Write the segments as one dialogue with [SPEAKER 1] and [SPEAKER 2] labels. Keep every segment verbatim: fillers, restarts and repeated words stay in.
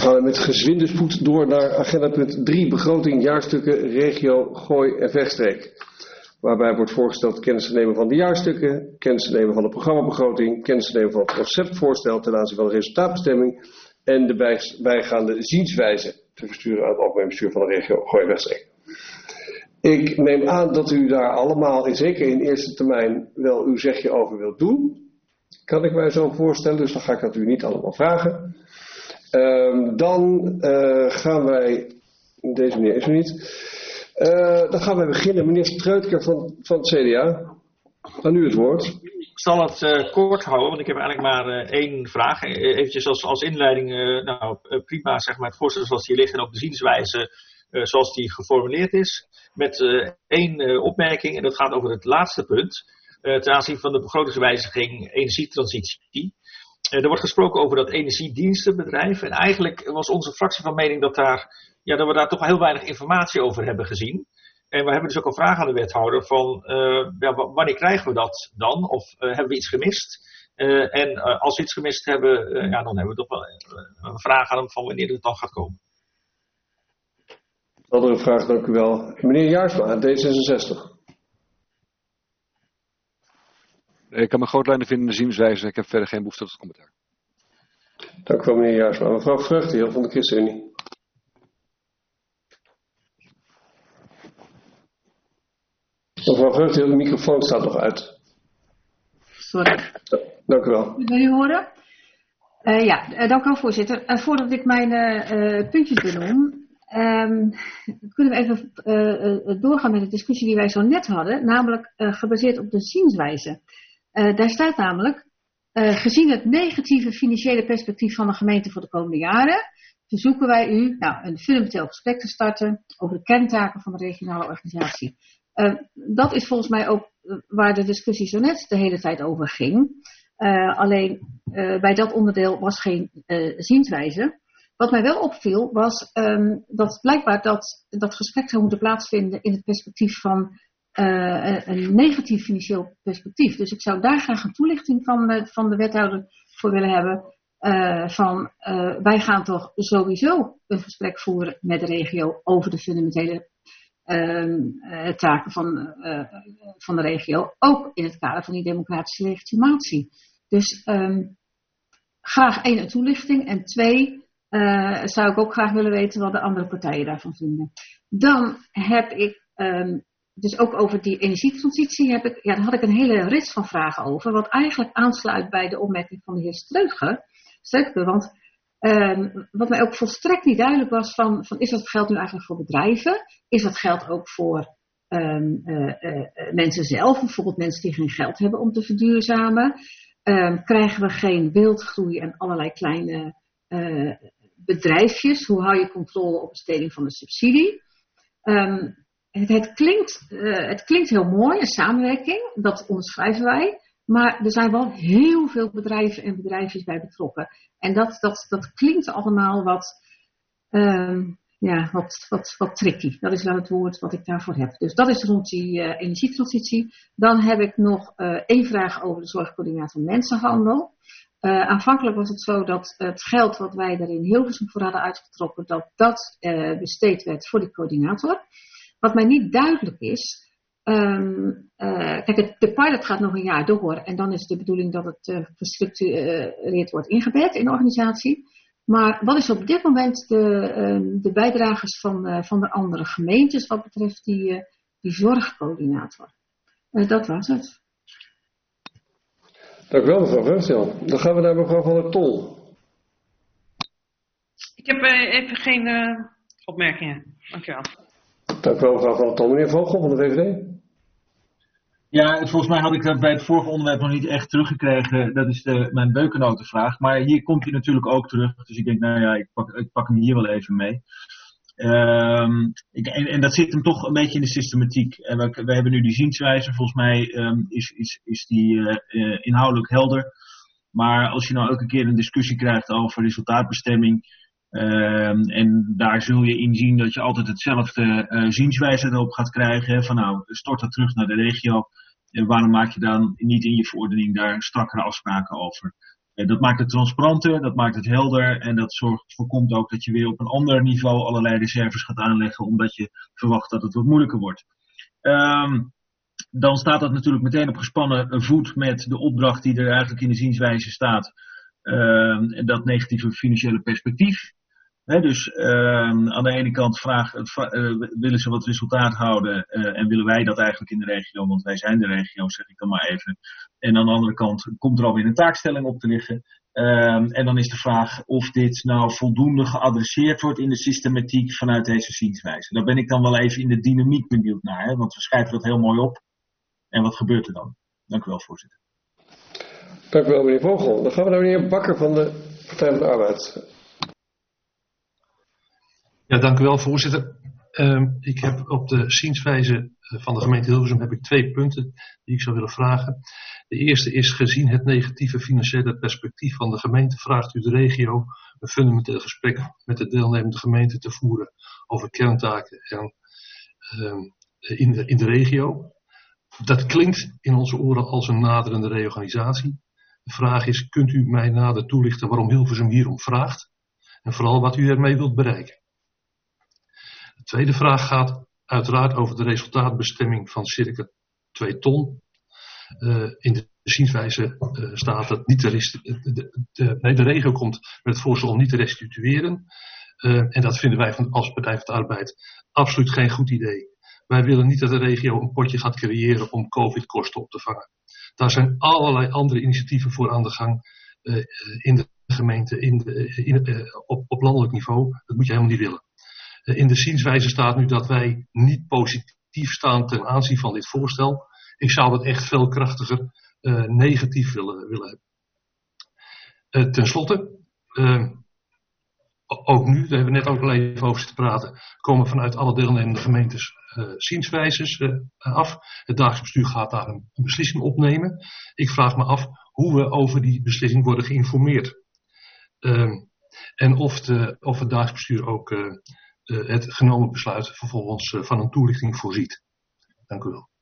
[SPEAKER 1] gaan we met gezwinde spoed door naar agenda punt drie, begroting, jaarstukken, regio, Gooi en Vechtstreek. Waarbij wordt voorgesteld kennis te nemen van de jaarstukken, kennis te nemen van de programmabegroting, kennis te nemen van het conceptvoorstel ten aanzien van de resultaatbestemming en de bij, bijgaande zienswijze te versturen aan het algemeen bestuur van de regio Gooi en Vechtstreek. Ik neem aan dat u daar allemaal, zeker in eerste termijn, wel uw zegje over wilt doen. Kan ik mij zo voorstellen, dus dan ga ik dat u niet allemaal vragen. Uh, dan uh, gaan wij, deze meneer is er niet, uh, dan gaan wij beginnen. Meneer Streutker van, van het C D A, aan u het woord.
[SPEAKER 2] Ik zal het uh, kort houden, want ik heb eigenlijk maar uh, één vraag. Eventjes als, als inleiding, uh, nou uh, prima, zeg maar het voorstel zoals die ligt en ook de zienswijze uh, zoals die geformuleerd is. Met uh, één uh, opmerking, en dat gaat over het laatste punt, uh, ten aanzien van de begrotingswijziging energietransitie. Uh, er wordt gesproken over dat energiedienstenbedrijf. En eigenlijk was onze fractie van mening dat, daar, ja, dat we daar toch heel weinig informatie over hebben gezien. En we hebben dus ook een vraag aan de wethouder van uh, ja, wanneer krijgen we dat dan? Of uh, hebben we iets gemist? Uh, en uh, als we iets gemist hebben, uh, ja, dan hebben we toch wel uh, een vraag aan hem van wanneer het dan gaat komen.
[SPEAKER 1] Andere vraag, dank u wel. Meneer Jaarsma, D zesenzestig.
[SPEAKER 3] Ik kan mijn grootlijnen vinden in de zienswijze. Ik heb verder geen behoefte tot commentaar.
[SPEAKER 1] Dank u wel, meneer Jaarsma. Mevrouw Vreugdenheel van de ChristenUnie. Mevrouw Vreugdenheel, de microfoon staat nog uit.
[SPEAKER 4] Sorry.
[SPEAKER 1] Dank u wel.
[SPEAKER 4] Wil u horen? Uh, ja, uh, dank u wel, voorzitter. Uh, voordat ik mijn uh, puntjes benoem, um, kunnen we even uh, uh, doorgaan met de discussie die wij zo net hadden, namelijk uh, gebaseerd op de zienswijze. Uh, daar staat namelijk, uh, gezien het negatieve financiële perspectief van de gemeente voor de komende jaren, verzoeken wij u nou, een fundamenteel gesprek te starten over de kerntaken van de regionale organisatie. Uh, dat is volgens mij ook uh, waar de discussie zo net de hele tijd over ging. Uh, alleen uh, bij dat onderdeel was geen uh, zienswijze. Wat mij wel opviel was um, dat blijkbaar dat, dat gesprek zou moeten plaatsvinden in het perspectief van uh, een negatief financieel perspectief. Dus ik zou daar graag een toelichting van, uh, van de wethouder voor willen hebben. Uh, van uh, wij gaan toch sowieso een gesprek voeren met de regio over de fundamentele uh, uh, taken van, uh, van de regio. Ook in het kader van die democratische legitimatie. Dus um, graag één, een toelichting. En twee, uh, zou ik ook graag willen weten wat de andere partijen daarvan vinden. Dan heb ik, um, dus ook over die energietransitie, heb ik, ja, daar had ik een hele rits van vragen over. Wat eigenlijk aansluit bij de opmerking van de heer Streutger. Streutger want um, wat mij ook volstrekt niet duidelijk was van, van, is dat geld nu eigenlijk voor bedrijven? Is dat geld ook voor um, uh, uh, uh, mensen zelf? Bijvoorbeeld mensen die geen geld hebben om te verduurzamen? Um, krijgen we geen wildgroei en allerlei kleine uh, bedrijfjes? Hoe hou je controle op besteding van de subsidie? Um, het, het, klinkt, uh, het klinkt heel mooi, een samenwerking, dat onderschrijven wij. Maar er zijn wel heel veel bedrijven en bedrijfjes bij betrokken. En dat, dat, dat klinkt allemaal wat, um, ja, wat, wat, wat tricky. Dat is wel het woord wat ik daarvoor heb. Dus dat is rond die uh, energietransitie. Dan heb ik nog uh, één vraag over de zorgcoördinator mensenhandel. Uh, aanvankelijk was het zo dat het geld wat wij er in Hilversum voor hadden uitgetrokken, dat dat uh, besteed werd voor die coördinator. Wat mij niet duidelijk is, Um, uh, kijk, het, de pilot gaat nog een jaar door en dan is de bedoeling dat het uh, gestructureerd wordt ingebed in de organisatie. Maar wat is op dit moment de, uh, de bijdragers van, uh, van de andere gemeentes wat betreft die, uh, die zorgcoördinator? Uh, dat was het.
[SPEAKER 1] Dank u wel, mevrouw Vreugdenheel. Dan gaan we naar mevrouw Van der Tol.
[SPEAKER 5] Ik heb uh, even geen uh, opmerkingen. Dank u wel.
[SPEAKER 1] Dank u wel, mevrouw Van der Tol. Meneer Vogel van de V V D.
[SPEAKER 6] Ja, volgens mij had ik dat bij het vorige onderwerp nog niet echt teruggekregen. Dat is de, mijn beukennotenvraag. Maar hier komt hij natuurlijk ook terug. Dus ik denk, nou ja, ik pak, ik pak hem hier wel even mee. Um, ik, en, en dat zit hem toch een beetje in de systematiek. En we, we hebben nu die zienswijze. Volgens mij um, is, is, is die uh, uh, inhoudelijk helder. Maar als je nou elke keer een discussie krijgt over resultaatbestemming. Um, en daar zul je in zien dat je altijd hetzelfde uh, zienswijze erop gaat krijgen. Hè, van nou, stort dat terug naar de regio. En waarom maak je dan niet in je verordening daar strakkere afspraken over? Uh, dat maakt het transparanter, dat maakt het helder en dat zorgt, voorkomt ook dat je weer op een ander niveau allerlei reserves gaat aanleggen, omdat je verwacht dat het wat moeilijker wordt. Um, dan staat dat natuurlijk meteen op gespannen voet met de opdracht die er eigenlijk in de zienswijze staat. Uh, dat negatieve financiële perspectief. He, dus uh, aan de ene kant vraag, uh, willen ze wat resultaat houden uh, en willen wij dat eigenlijk in de regio, want wij zijn de regio, zeg ik dan maar even. En aan de andere kant komt er alweer een taakstelling op te liggen. Uh, en dan is de vraag of dit nou voldoende geadresseerd wordt in de systematiek vanuit deze zienswijze. Daar ben ik dan wel even in de dynamiek benieuwd naar, hè, want we schrijven dat heel mooi op. En wat gebeurt er dan? Dank u wel, voorzitter.
[SPEAKER 1] Dank u wel, meneer Vogel. Dan gaan we naar meneer Bakker van de Partij van de Arbeid.
[SPEAKER 7] Ja, dank u wel, voorzitter. Um, ik heb op de zienswijze van de gemeente Hilversum heb ik twee punten die ik zou willen vragen. De eerste is, gezien het negatieve financiële perspectief van de gemeente, vraagt u de regio een fundamenteel gesprek met de deelnemende gemeenten te voeren over kerntaken en, um, in, de, in de regio. Dat klinkt in onze oren als een naderende reorganisatie. De vraag is, kunt u mij nader toelichten waarom Hilversum hierom vraagt en vooral wat u ermee wilt bereiken? De tweede vraag gaat uiteraard over de resultaatbestemming van circa twee ton. Uh, in de zienswijze uh, staat dat niet te de, de, de, nee, de regio komt met het voorstel om niet te restitueren. Uh, en dat vinden wij van, als Partij van de Arbeid absoluut geen goed idee. Wij willen niet dat de regio een potje gaat creëren om COVID-kosten op te vangen. Daar zijn allerlei andere initiatieven voor aan de gang uh, in de gemeente, in de, in, uh, op, op landelijk niveau. Dat moet je helemaal niet willen. Uh, in de zienswijze staat nu dat wij niet positief staan ten aanzien van dit voorstel. Ik zou dat echt veel krachtiger uh, negatief willen, willen hebben. Uh, ten slotte, uh, ook nu, daar hebben we net ook al even over zitten praten, komen vanuit alle deelnemende gemeentes uh, zienswijzes uh, af. Het dagelijks bestuur gaat daar een, een beslissing opnemen. Ik vraag me af hoe we over die beslissing worden geïnformeerd. Uh, en of, de, of het dagelijks bestuur ook uh, uh, het genomen besluit vervolgens uh, van een toelichting voorziet. Dank u wel.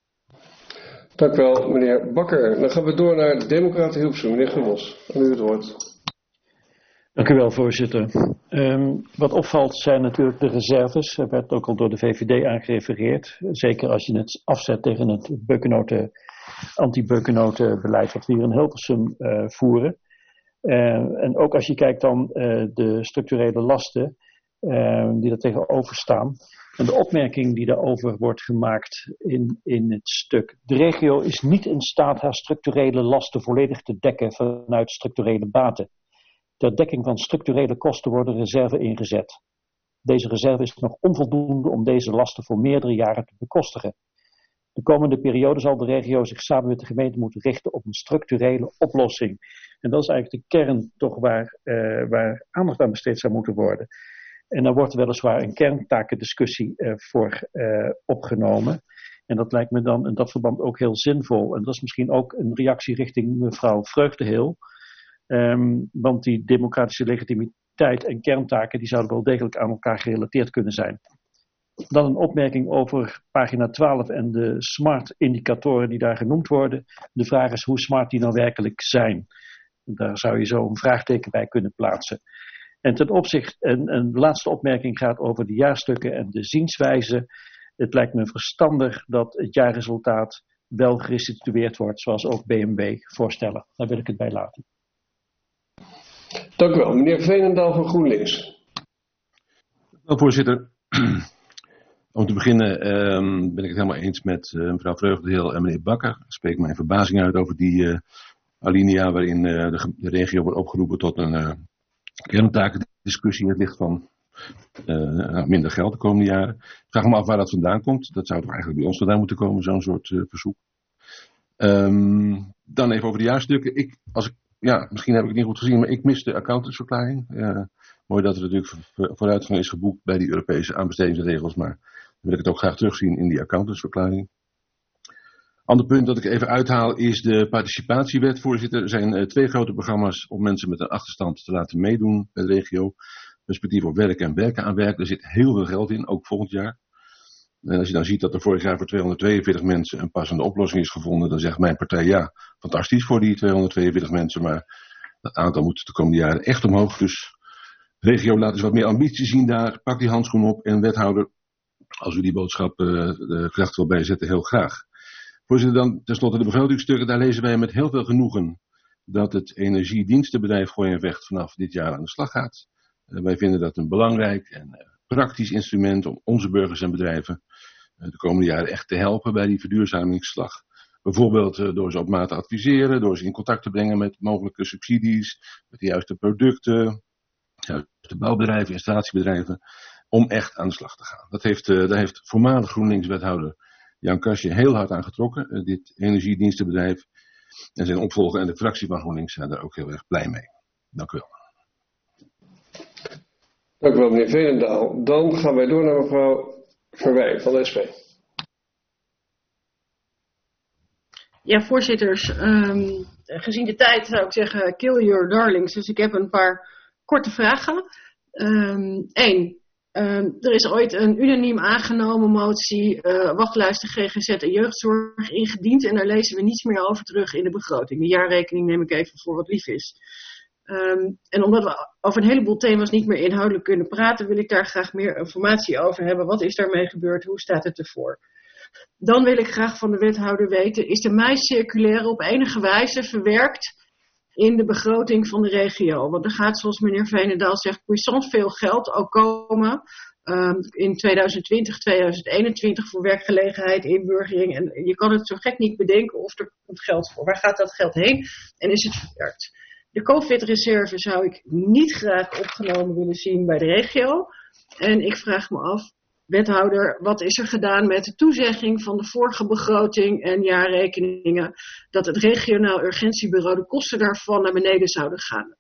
[SPEAKER 1] Dank u wel, meneer Bakker. Dan gaan we door naar de Democraten Hilversum. Meneer Gummels, aan u het woord.
[SPEAKER 8] Dank u wel, voorzitter. Um, wat opvalt zijn natuurlijk de reserves. Er werd ook al door de V V D aangerefereerd. Zeker als je het afzet tegen het beukennoten, anti-beukennotenbeleid wat we hier in Hilversum uh, voeren. Uh, en ook als je kijkt dan uh, de structurele lasten uh, die er tegenover staan. En de opmerking die daarover wordt gemaakt in, in het stuk. De regio is niet in staat haar structurele lasten volledig te dekken vanuit structurele baten. Ter dekking van structurele kosten worden reserve ingezet. Deze reserve is nog onvoldoende om deze lasten voor meerdere jaren te bekostigen. De komende periode zal de regio zich samen met de gemeente moeten richten op een structurele oplossing. En dat is eigenlijk de kern toch waar, uh, waar aandacht aan besteed zou moeten worden. En dan wordt er weliswaar een kerntakendiscussie uh, voor uh, opgenomen. En dat lijkt me dan in dat verband ook heel zinvol. En dat is misschien ook een reactie richting mevrouw Vreugdeheel. Um, want die democratische legitimiteit en kerntaken die zouden wel degelijk aan elkaar gerelateerd kunnen zijn. Dan een opmerking over pagina twaalf en de smart indicatoren die daar genoemd worden. De vraag is hoe smart die nou werkelijk zijn. Daar zou je zo een vraagteken bij kunnen plaatsen. En ten opzichte, en een laatste opmerking gaat over de jaarstukken en de zienswijze. Het lijkt me verstandig dat het jaarresultaat wel gerestitueerd wordt, zoals ook B M W voorstellen. Daar wil ik het bij laten.
[SPEAKER 1] Dank u wel. Meneer Veenendaal van GroenLinks.
[SPEAKER 9] Wel, voorzitter. Om te beginnen um, ben ik het helemaal eens met uh, mevrouw Vreugdeheel en meneer Bakker. Ik spreek mijn verbazing uit over die uh, alinea waarin uh, de, de regio wordt opgeroepen tot een uh, kerntakendiscussie in het licht van uh, minder geld de komende jaren. Ik vraag me af waar dat vandaan komt. Dat zou toch eigenlijk bij ons vandaan moeten komen, zo'n soort uh, verzoek. Um, dan even over de jaarstukken. Ik, als ik, ja, misschien heb ik het niet goed gezien, maar ik mis de accountantsverklaring. Uh, mooi dat er natuurlijk vooruitgang is geboekt bij die Europese aanbestedingsregels, maar dan wil ik het ook graag terugzien in die accountantsverklaring. Ander punt dat ik even uithaal is de participatiewet, voorzitter. Er zijn uh, twee grote programma's om mensen met een achterstand te laten meedoen bij de regio. Perspectief op werken en werken aan werk. Er zit heel veel geld in, ook volgend jaar. En als je dan ziet dat er vorig jaar voor tweehonderdtweeënveertig mensen een passende oplossing is gevonden, dan zegt mijn partij ja, fantastisch voor die tweehonderdtweeënveertig mensen, maar Dat aantal moet de komende jaren echt omhoog. Dus regio, laat eens wat meer ambitie zien daar. Pak die handschoen op. En wethouder, als u die boodschap uh, de kracht wil bijzetten, heel graag. Voorzitter, dan tenslotte de begrotingstukken. Daar lezen wij met heel veel genoegen dat het energiedienstenbedrijf Gooi en Vecht vanaf dit jaar aan de slag gaat. Uh, wij vinden dat een belangrijk en uh, praktisch instrument om onze burgers en bedrijven uh, de komende jaren echt te helpen bij die verduurzamingsslag. Bijvoorbeeld uh, door ze op maat te adviseren, door ze in contact te brengen met mogelijke subsidies, met de juiste producten, juiste bouwbedrijven, installatiebedrijven, om echt aan de slag te gaan. Dat heeft, uh, daar heeft voormalig GroenLinks-wethouder Jan Kasje heel hard aan getrokken, uh, dit energiedienstenbedrijf. En zijn opvolger en de fractie van GroenLinks zijn daar ook heel erg blij mee. Dank u wel.
[SPEAKER 1] Dank u wel, meneer Veenendaal. Dan gaan wij door naar mevrouw Verwij van de S P.
[SPEAKER 10] Ja, voorzitters, um, gezien de tijd zou ik zeggen kill your darlings. Dus ik heb een paar korte vragen. Eén, um, um, er is ooit een unaniem aangenomen motie uh, wachtlijsten G G Z en jeugdzorg ingediend. En daar lezen we niets meer over terug in de begroting. De jaarrekening neem ik even voor wat lief is. Um, en omdat we over een heleboel thema's niet meer inhoudelijk kunnen praten, wil ik daar graag meer informatie over hebben. Wat is daarmee gebeurd? Hoe staat het ervoor? Dan wil ik graag van de wethouder weten, is de mei-circulaire op enige wijze verwerkt in de begroting van de regio? Want er gaat, zoals meneer Veenendaal zegt, puissant veel geld ook komen um, in tweeduizend twintig, tweeduizend eenentwintig voor werkgelegenheid, inburgering. En je kan het zo gek niet bedenken of er komt geld voor. Waar gaat dat geld heen en is het verwerkt? De COVID-reserve zou ik niet graag opgenomen willen zien bij de regio. En ik vraag me af, wethouder, wat is er gedaan met de toezegging van de vorige begroting en jaarrekeningen dat het regionaal urgentiebureau de kosten daarvan naar beneden zouden gaan?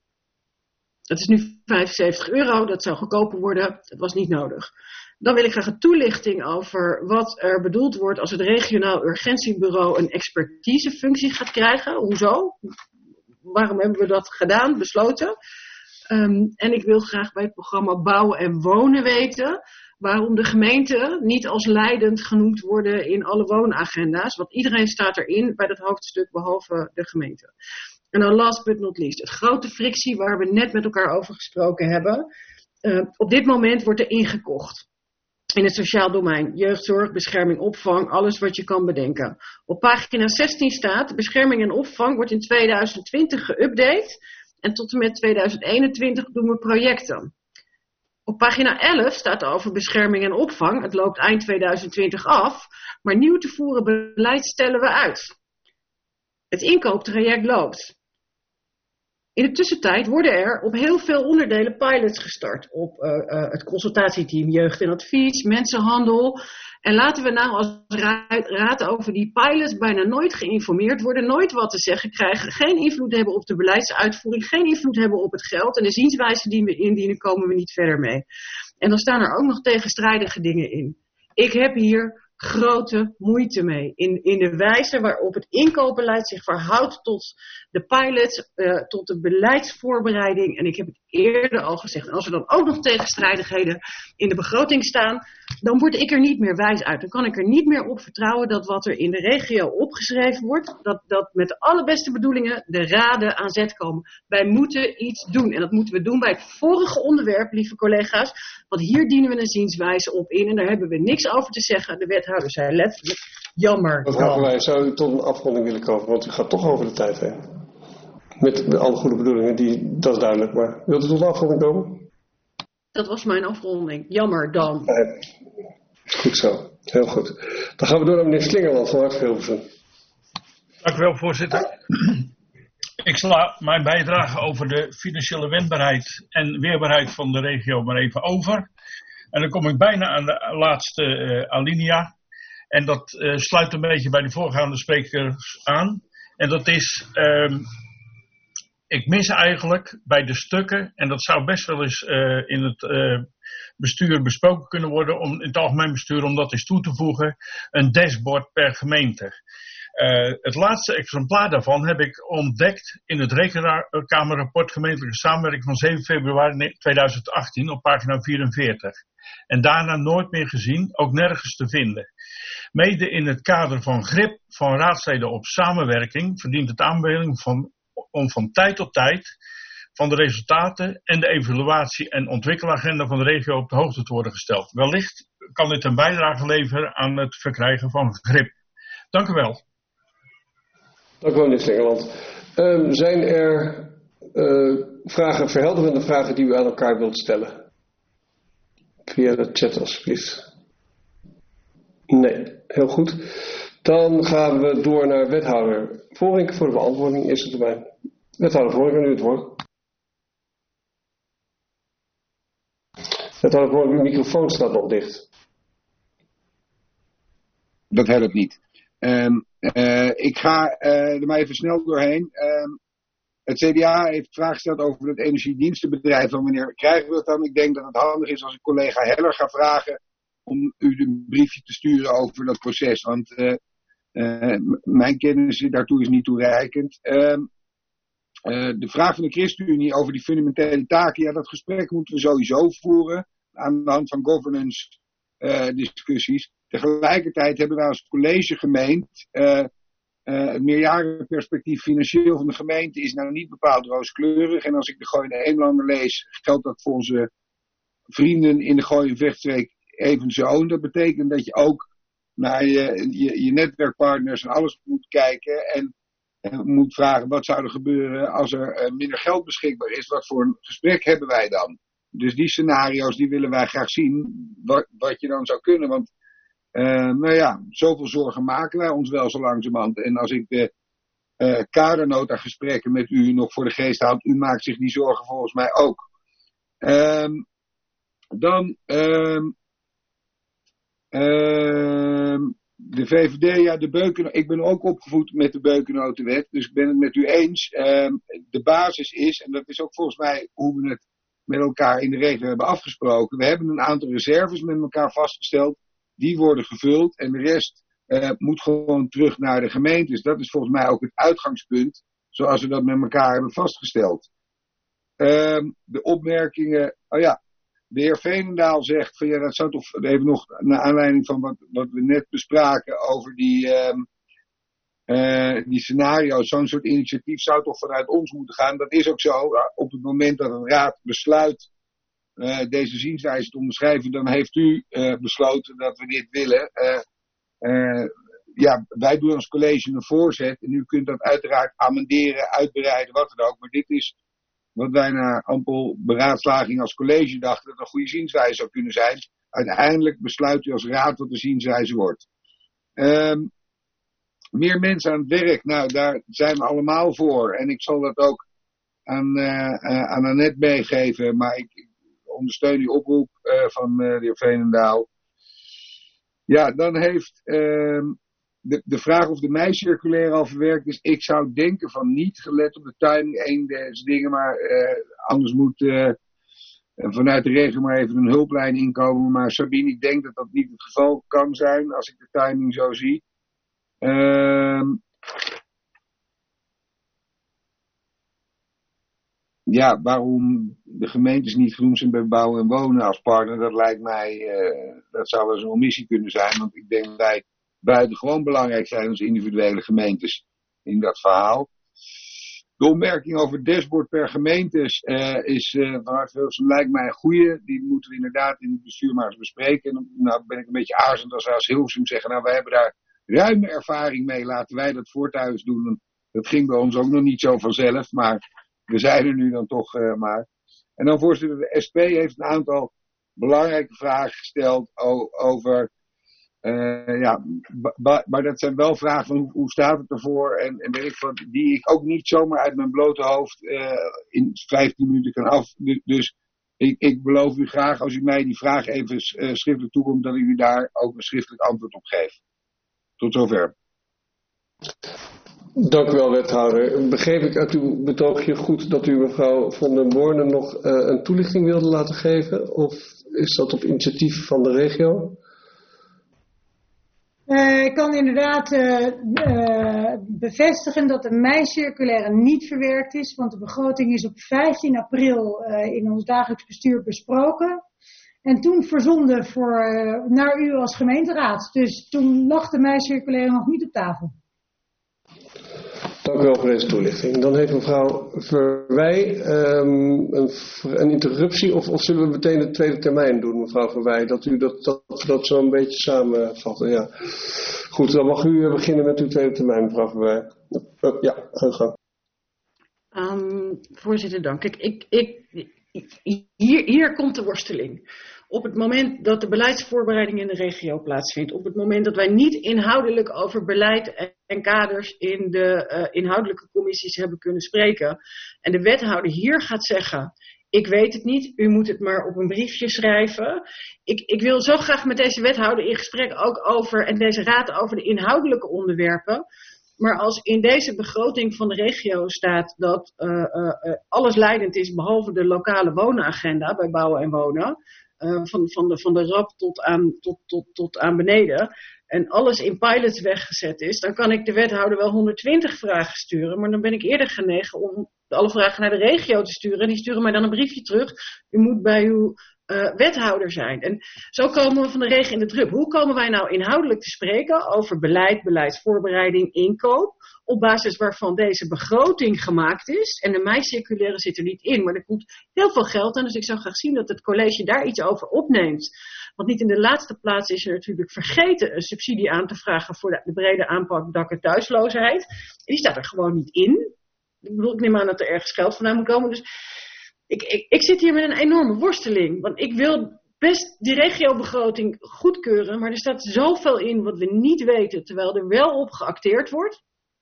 [SPEAKER 10] Dat is nu vijfenzeventig euro, dat zou goedkoper worden, dat was niet nodig. Dan wil ik graag een toelichting over wat er bedoeld wordt als het regionaal urgentiebureau een expertisefunctie gaat krijgen. Hoezo? Waarom hebben we dat gedaan, besloten? Um, en ik wil graag bij het programma Bouwen en Wonen weten waarom de gemeenten niet als leidend genoemd worden in alle woonagenda's. Want iedereen staat erin bij dat hoofdstuk behalve de gemeente. En dan last but not least, het grote frictie waar we net met elkaar over gesproken hebben. Uh, op dit moment wordt er ingekocht. In het sociaal domein, jeugdzorg, bescherming, opvang, alles wat je kan bedenken. Op pagina zestien staat, bescherming en opvang wordt in tweeduizend twintig geüpdate. En tot en met tweeduizend eenentwintig doen we projecten. Op pagina elf staat over bescherming en opvang. Het loopt eind tweeduizend twintig af. Maar nieuw te voeren beleid stellen we uit. Het inkooptraject loopt. In de tussentijd worden er op heel veel onderdelen pilots gestart. Op uh, uh, het consultatieteam jeugd en advies, mensenhandel. En laten we nou als raad over die pilots bijna nooit geïnformeerd worden. Nooit wat te zeggen krijgen. Geen invloed hebben op de beleidsuitvoering. Geen invloed hebben op het geld. En de zienswijze die we indienen komen we niet verder mee. En dan staan er ook nog tegenstrijdige dingen in. Ik heb hier grote moeite mee. In, in de wijze waarop het inkoopbeleid zich verhoudt tot de pilots, uh, tot de beleidsvoorbereiding. En ik heb het eerder al gezegd. En als er dan ook nog tegenstrijdigheden in de begroting staan, dan word ik er niet meer wijs uit. Dan kan ik er niet meer op vertrouwen dat wat er in de regio opgeschreven wordt, dat, dat met de allerbeste bedoelingen de raden aan zet komen. Wij moeten iets doen. En dat moeten we doen bij het vorige onderwerp, lieve collega's. Want hier dienen we een zienswijze op in. En daar hebben we niks over te zeggen. De wethouder zei letterlijk, jammer.
[SPEAKER 1] Mevrouw Verwij, zou u tot een afronding willen komen? Want u gaat toch over de tijd heen. Met, met alle goede bedoelingen, die, dat is duidelijk. Maar wilt u tot een afronding komen?
[SPEAKER 10] Dat was mijn afronding. Jammer dan.
[SPEAKER 1] Nee. Goed zo. Heel goed. Dan gaan we door naar meneer Slingerland van Hart Hilversum.
[SPEAKER 11] Dank u wel, voorzitter. Ik sla mijn bijdrage over de financiële wendbaarheid en weerbaarheid van de regio maar even over. En dan kom ik bijna aan de laatste uh, alinea. En dat uh, sluit een beetje bij de voorgaande sprekers aan. En dat is, uh, ik mis eigenlijk bij de stukken, en dat zou best wel eens uh, in het uh, bestuur besproken kunnen worden, om, in het algemeen bestuur, om dat eens toe te voegen, een dashboard per gemeente. Uh, het laatste exemplaar daarvan heb ik ontdekt in het Rekenkamerrapport gemeentelijke samenwerking van zeven februari tweeduizend achttien op pagina vierenveertig. En daarna nooit meer gezien, ook nergens te vinden. Mede in het kader van grip van raadsleden op samenwerking verdient het aanbeveling van om van tijd tot tijd van de resultaten en de evaluatie- en ontwikkelagenda van de regio op de hoogte te worden gesteld. Wellicht kan dit een bijdrage leveren aan het verkrijgen van grip. Dank u wel.
[SPEAKER 1] Dank u wel, meneer Slingerland. Um, zijn er uh, vragen, verhelderende vragen die u aan elkaar wilt stellen? Via de chat alsjeblieft. Nee, heel goed. Dan gaan we door naar wethouder Voorink voor de beantwoording. Eerste termijn. Wethouder Voorink, aan u het woord. Wethouder Voorink, uw microfoon staat nog dicht.
[SPEAKER 12] Dat helpt niet. Um, uh, ik ga uh, er maar even snel doorheen. Um, het C D A heeft vragen gesteld over het energiedienstenbedrijf. Van wanneer krijgen we dat dan? Ik denk dat het handig is als ik collega Heller ga vragen om u een briefje te sturen over dat proces. Want uh, uh, mijn kennis daartoe is niet toereikend. Um, uh, de vraag van de ChristenUnie over die fundamentele taken. Ja, dat gesprek moeten we sowieso voeren. Aan de hand van governance uh, discussies. Tegelijkertijd hebben wij als college gemeend. Uh, uh, het meerjarenperspectief financieel van de gemeente is nou niet bepaald rooskleurig. En als ik de Gooi en de Eemlander lees, geldt dat voor onze vrienden in de Gooi en Vechtstreek evenzo. Dat betekent dat je ook naar je, je, je netwerkpartners en alles moet kijken. En, en moet vragen wat zou er gebeuren als er uh, minder geld beschikbaar is. Wat voor een gesprek hebben wij dan? Dus die scenario's die willen wij graag zien. Wat, wat je dan zou kunnen. Want uh, nou ja, zoveel zorgen maken wij ons wel zo langzamerhand. En als ik de uh, kadernota gesprekken met u nog voor de geest houd. U maakt zich die zorgen volgens mij ook. Um, dan um, um, de V V D, ja, de beuken, ik ben ook opgevoed met de Beukennotenwet. Dus ik ben het met u eens. Um, de basis is, en dat is ook volgens mij hoe we het met elkaar in de regio hebben afgesproken. We hebben een aantal reserves met elkaar vastgesteld. Die worden gevuld en de rest uh, moet gewoon terug naar de gemeentes. Dat is volgens mij ook het uitgangspunt zoals we dat met elkaar hebben vastgesteld. Um, de opmerkingen, oh ja, de heer Veenendaal zegt van ja, dat zou toch even nog naar aanleiding van wat, wat we net bespraken over die, um, uh, die scenario's. Zo'n soort initiatief zou toch vanuit ons moeten gaan. Dat is ook zo. Op het moment dat een raad besluit uh, deze zienswijze te onderschrijven, dan heeft u uh, besloten dat we dit willen. Uh, uh, ja, wij doen als college een voorzet en u kunt dat uiteraard amenderen, uitbreiden, wat dan ook. Maar dit is wat wij na ampel beraadslaging als college dachten dat een goede zienswijze zou kunnen zijn. Uiteindelijk besluit u als raad wat de zienswijze wordt. Um, meer mensen aan het werk, nou daar zijn we allemaal voor. En ik zal dat ook aan, uh, uh, aan Annette meegeven. Maar ik, ik ondersteun die oproep uh, van uh, de heer Veenendaal. Ja, dan heeft um, de, de vraag of de mei-circulaire al verwerkt is. Ik zou denken van niet, gelet op de timing, één deze dingen. Maar uh, anders moet uh, vanuit de regio maar even een hulplijn inkomen. Maar Sabine, ik denk dat dat niet het geval kan zijn als ik de timing zo zie. Um, ja, waarom de gemeentes niet genoemd zijn bij bouwen en wonen als partner, dat lijkt mij, uh, dat zou wel eens een omissie kunnen zijn. Want ik denk dat wij buitengewoon belangrijk zijn als individuele gemeentes in dat verhaal. De opmerking over het dashboard per gemeentes uh, is uh, van Hart Hilversum lijkt mij een goede. Die moeten we inderdaad in het bestuur maar eens bespreken. En dan nou, ben ik een beetje aarzelend als we als Hilversum zeggen, nou wij hebben daar ruime ervaring mee, laten wij dat voorthuis doen. Dat ging bij ons ook nog niet zo vanzelf, maar we zijn er nu dan toch uh, maar. En dan voorzitter, de S P heeft een aantal belangrijke vragen gesteld o- over, uh, ja, ba- maar dat zijn wel vragen van hoe, hoe staat het ervoor en, en weet ik wat, die ik ook niet zomaar uit mijn blote hoofd uh, in vijftien minuten kan af. Dus, dus ik, ik beloof u graag, als u mij die vraag even uh, schriftelijk toekomt, dat ik u daar ook een schriftelijk antwoord op geef. Tot zover.
[SPEAKER 1] Dank u wel, wethouder. Begreep ik uit uw betoogje goed dat u mevrouw Von den Borne nog uh, een toelichting wilde laten geven? Of is dat op initiatief van de regio?
[SPEAKER 13] Uh, ik kan inderdaad uh, uh, bevestigen dat de mei-circulaire niet verwerkt is, want de begroting is op vijftien april uh, in ons dagelijks bestuur besproken. En toen verzonden voor, uh, naar u als gemeenteraad. Dus toen lag de mei-circulaire nog niet op tafel.
[SPEAKER 1] Dank u wel voor deze toelichting. Dan heeft mevrouw Verwij um, een, een interruptie, of, of zullen we meteen de tweede termijn doen, mevrouw Verwij, dat u dat, dat, dat zo een beetje samenvatten. Ja. Goed, dan mag u beginnen met uw tweede termijn, mevrouw Verwij. Uh, ja, aan de gang.
[SPEAKER 10] Um, voorzitter, dank. Ik, ik, ik, hier, hier komt de worsteling. Op het moment dat de beleidsvoorbereiding in de regio plaatsvindt, op het moment dat wij niet inhoudelijk over beleid en kaders in de uh, inhoudelijke commissies hebben kunnen spreken, en de wethouder hier gaat zeggen, ik weet het niet, u moet het maar op een briefje schrijven. Ik, ik wil zo graag met deze wethouder in gesprek ook over, en deze raad over de inhoudelijke onderwerpen. Maar als in deze begroting van de regio staat dat uh, uh, uh, alles leidend is behalve de lokale woonagenda bij bouwen en wonen, uh, van, van, de, van de rap tot aan, tot, tot, tot aan beneden, en alles in pilots weggezet is, dan kan ik de wethouder wel honderdtwintig vragen sturen, maar dan ben ik eerder genegen om alle vragen naar de regio te sturen. En die sturen mij dan een briefje terug. U moet bij uw uh, wethouder zijn. En zo komen we van de regen in de drup. Hoe komen wij nou inhoudelijk te spreken over beleid, beleidsvoorbereiding, inkoop, op basis waarvan deze begroting gemaakt is? En de mei-circulaire zit er niet in, maar er komt heel veel geld aan. Dus ik zou graag zien dat het college daar iets over opneemt. Want niet in de laatste plaats is er natuurlijk vergeten een subsidie aan te vragen voor de, de brede aanpak dak- en thuisloosheid. En die staat er gewoon niet in. Ik bedoel, ik neem aan dat er ergens geld vandaan moet komen. Dus ik, ik, ik zit hier met een enorme worsteling. Want ik wil best die regiobegroting goedkeuren. Maar er staat zoveel in wat we niet weten. Terwijl er wel op geacteerd wordt.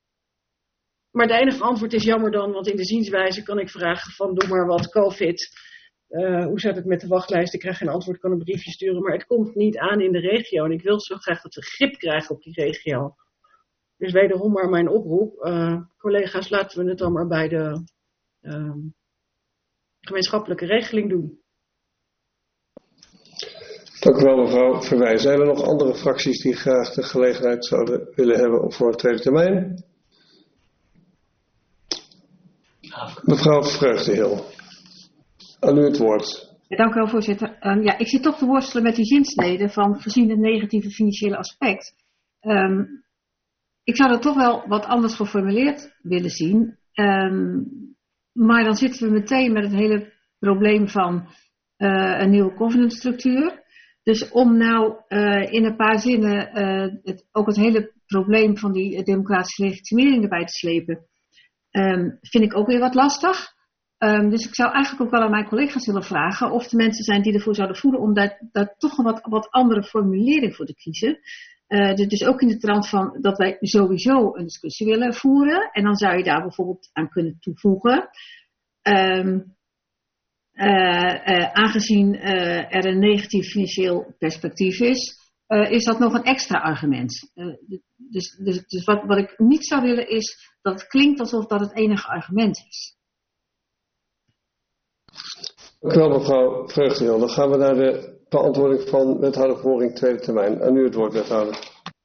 [SPEAKER 10] Maar het enige antwoord is jammer dan. Want in de zienswijze kan ik vragen van doe maar wat COVID. Uh, hoe zat het met de wachtlijst? Ik krijg geen antwoord, ik kan een briefje sturen. Maar het komt niet aan in de regio. En ik wil zo graag dat we grip krijgen op die regio. Dus wederom maar mijn oproep. Uh, collega's, laten we het dan maar bij de uh, gemeenschappelijke regeling doen.
[SPEAKER 1] Dank u wel, mevrouw Verwij. Zijn er nog andere fracties die graag de gelegenheid zouden willen hebben voor een tweede termijn? Mevrouw Vreugdenhil, aan u het woord.
[SPEAKER 4] Ja, dank u wel, voorzitter. Um, ja, ik zit toch te worstelen met die zinsneden van gezien het negatieve financiële aspect. Um, Ik zou dat toch wel wat anders geformuleerd willen zien. Um, maar dan zitten we meteen met het hele probleem van uh, een nieuwe covenantstructuur. Dus om nou uh, in een paar zinnen uh, het, ook het hele probleem van die uh, democratische legitimering erbij te slepen, um, vind ik ook weer wat lastig. Um, dus ik zou eigenlijk ook wel aan mijn collega's willen vragen of er mensen zijn die ervoor zouden voelen om daar, daar toch een wat, wat andere formulering voor te kiezen. Uh, dus ook in de trant van dat wij sowieso een discussie willen voeren. En dan zou je daar bijvoorbeeld aan kunnen toevoegen. Um, uh, uh, aangezien uh, er een negatief financieel perspectief is, uh, is dat nog een extra argument. Uh, dus dus, dus wat, wat ik niet zou willen is dat het klinkt alsof dat het enige argument is.
[SPEAKER 1] Dank u wel, mevrouw Vreugdenhil. Dan gaan we naar de beantwoording van wethouder Voering, tweede termijn. Aan u het woord, wethouder.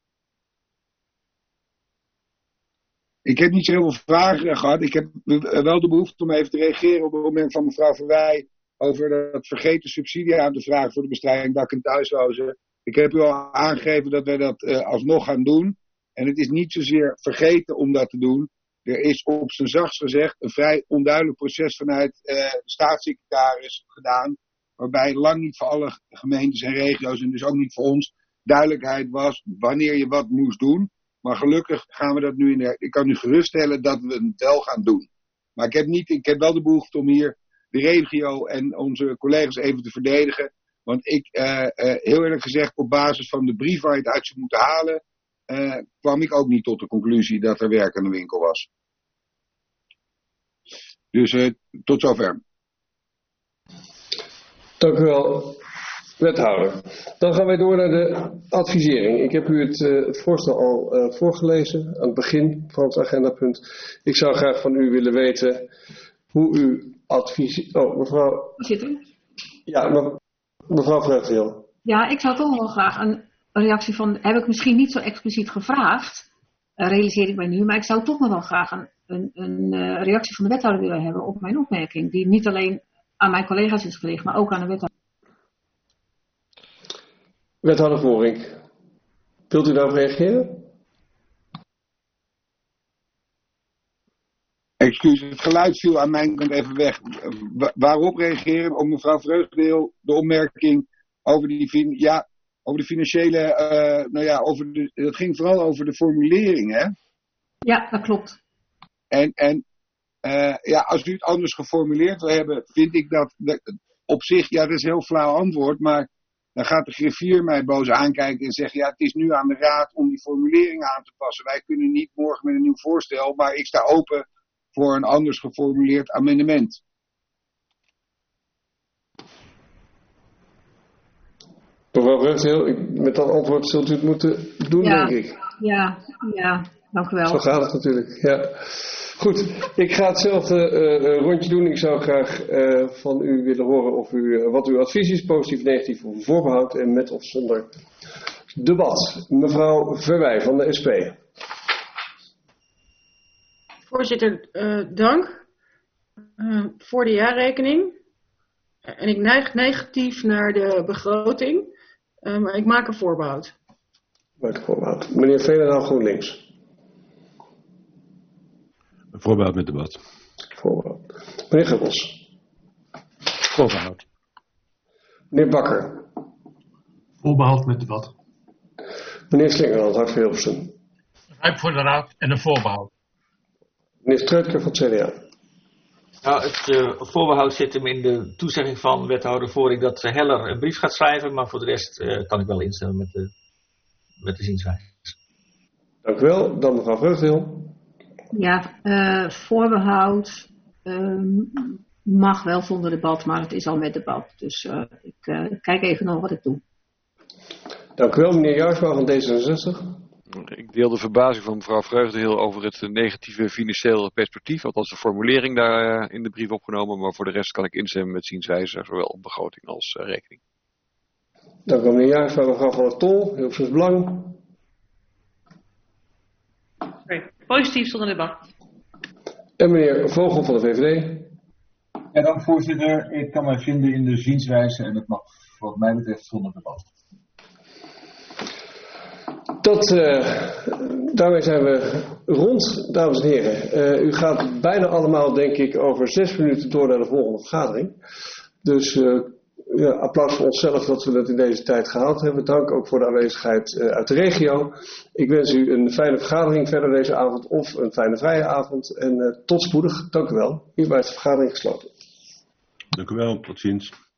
[SPEAKER 12] Ik heb niet zo heel veel vragen gehad. Ik heb wel de behoefte om even te reageren op het moment van mevrouw Verwij over dat vergeten subsidie aan te vragen voor de bestrijding dak- en thuislozen. Ik heb u al aangegeven dat wij dat uh, alsnog gaan doen. En het is niet zozeer vergeten om dat te doen. Er is op zijn zachtst gezegd een vrij onduidelijk proces vanuit uh, de staatssecretaris gedaan. Waarbij lang niet voor alle gemeentes en regio's en dus ook niet voor ons duidelijkheid was wanneer je wat moest doen. Maar gelukkig gaan we dat nu in de... Ik kan u geruststellen dat we het wel gaan doen. Maar ik heb, niet, ik heb wel de behoefte om hier de regio en onze collega's even te verdedigen. Want ik, uh, uh, heel eerlijk gezegd, op basis van de brief waar je het uit zou moeten halen, uh, kwam ik ook niet tot de conclusie dat er werk aan de winkel was. Dus uh, tot zover.
[SPEAKER 1] Dank u wel, wethouder. Dan gaan wij door naar de advisering. Ik heb u het, uh, het voorstel al uh, voorgelezen aan het begin van het agendapunt. Ik zou graag van u willen weten hoe u adviseert. Oh, mevrouw.
[SPEAKER 4] Voorzitter.
[SPEAKER 1] Ja, me, mevrouw Vreugdenhil.
[SPEAKER 4] Ja, ik zou toch wel graag een, een reactie van. Heb ik misschien niet zo expliciet gevraagd, uh, realiseer ik mij nu, maar ik zou toch nog wel graag een, een, een uh, reactie van de wethouder willen hebben op mijn opmerking, die niet alleen aan mijn collega's is gericht, maar ook aan de wethouder.
[SPEAKER 1] Wethouder Voering, wilt u daarop reageren?
[SPEAKER 12] Excuus, het geluid viel aan mijn kant even weg. Wa- waarop reageren? Op mevrouw Vreugdeel de opmerking over, die, ja, over de financiële... Uh, nou ja, over de, het ging vooral over de formulering, hè?
[SPEAKER 4] Ja, dat klopt.
[SPEAKER 12] En, en uh, ja, als u het anders geformuleerd wil hebben, vind ik dat... De, op zich, ja, dat is een heel flauw antwoord, maar... Dan gaat de griffier mij boos aankijken en zeggen... ja, het is nu aan de raad om die formulering aan te passen. Wij kunnen niet morgen met een nieuw voorstel... maar ik sta open voor een anders geformuleerd amendement.
[SPEAKER 1] Mevrouw Vreugdeel, met dat antwoord zult u het moeten doen,
[SPEAKER 4] ja,
[SPEAKER 1] denk ik.
[SPEAKER 4] Ja, ja, dank u wel.
[SPEAKER 1] Zo gaat het natuurlijk, ja. Goed, ik ga hetzelfde uh, rondje doen. Ik zou graag uh, van u willen horen of u, uh, wat uw advies is, positief, negatief of voorbehoud en met of zonder debat. Mevrouw Verwij van de S P.
[SPEAKER 10] Voorzitter, uh, dank uh, voor de jaarrekening. En ik neig negatief naar de begroting, uh, maar ik maak een voorbehoud.
[SPEAKER 1] Maak een voorbehoud. Meneer Veenendaal, GroenLinks.
[SPEAKER 9] Voorbehoud met debat.
[SPEAKER 1] Voorbehoud. Meneer Gubbels.
[SPEAKER 8] Voorbehoud.
[SPEAKER 1] Meneer Bakker.
[SPEAKER 7] Voorbehoud met debat.
[SPEAKER 1] Meneer Slingerland, Hart voor Hilversum.
[SPEAKER 11] Rijp voor de raad en een voorbehoud.
[SPEAKER 1] Meneer Streutker van het C D A.
[SPEAKER 2] Nou, het uh, voorbehoud zit hem in de toezegging van wethouder Voring dat uh, Heller een brief gaat schrijven, maar voor de rest uh, kan ik wel instemmen met de, met de zienswijze.
[SPEAKER 1] Dank u wel. Dan mevrouw Vreugdeel.
[SPEAKER 4] Ja, uh, voorbehoud um, mag wel zonder debat, maar het is al met debat. Dus uh, ik uh, kijk even naar wat ik doe.
[SPEAKER 1] Dank u wel, meneer Jouwsma van D zesenzestig.
[SPEAKER 3] Ik deel de verbazing van mevrouw Vreugdeheel over het negatieve financiële perspectief. Althans de formulering daar in de brief opgenomen. Maar voor de rest kan ik instemmen met zienswijze, zowel op begroting als uh, rekening.
[SPEAKER 1] Dank u wel, meneer Jouwsma. Mevrouw Van der Tol, Hilversums Belang.
[SPEAKER 5] Okay. Positief zonder debat.
[SPEAKER 1] En meneer Vogel van de V V D.
[SPEAKER 6] Ja, dan voorzitter. Ik kan mij vinden in de zienswijze en het mag wat mij betreft zonder debat.
[SPEAKER 1] Dat, uh, daarmee zijn we rond, dames en heren. Uh, u gaat bijna allemaal, denk ik, over zes minuten door naar de volgende vergadering. Dus uh, ja, applaus voor onszelf dat we dat in deze tijd gehaald hebben. Dank ook voor de aanwezigheid uh, uit de regio. Ik wens u een fijne vergadering verder deze avond of een fijne vrije avond. En uh, tot spoedig. Dank u wel. Hierbij is de vergadering gesloten.
[SPEAKER 9] Dank u wel. Tot ziens.